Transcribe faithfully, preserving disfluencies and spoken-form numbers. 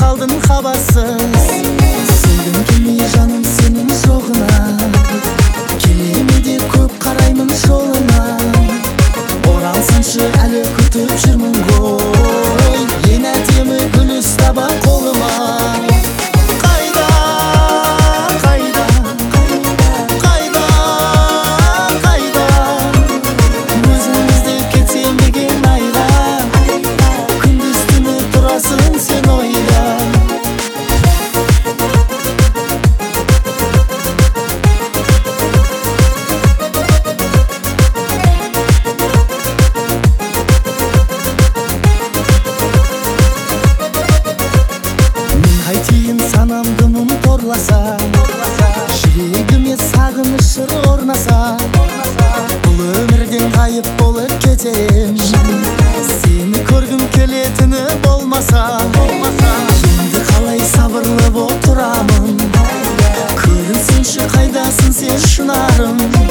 kaldın habersіз. Sevdim келмей жаным senin жоғына, келеме деп көп қараймын жолына. Оралсыншы әлі күтіп жүрмін ғой, ең әдемі гүл ұстап қолыма. Қайда, қайда, қайда, қайда, өзіңізді кетсем деген айда, күндіз түні тұрасың сен ойда. Қайтейін санамды мұң торласа, жүрегіме сағыныш жыр орнаса. Бұл өмірден ғайып болып кетем, сені көргім келетіні болмаса. Енді қалай сабырлы боп тұрамын, көрінсеңші қайдасың сен шынарым.